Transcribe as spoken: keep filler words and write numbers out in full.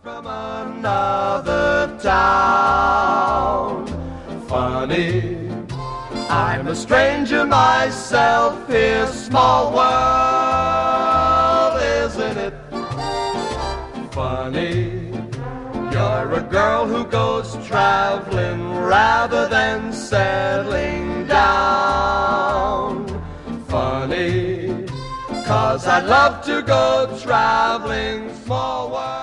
from another town. Funny, I'm a stranger myself here. Small world, isn't it? Funny, you're a girl who goes traveling rather than settling down. Funny, 'cause I love to go traveling. Small world.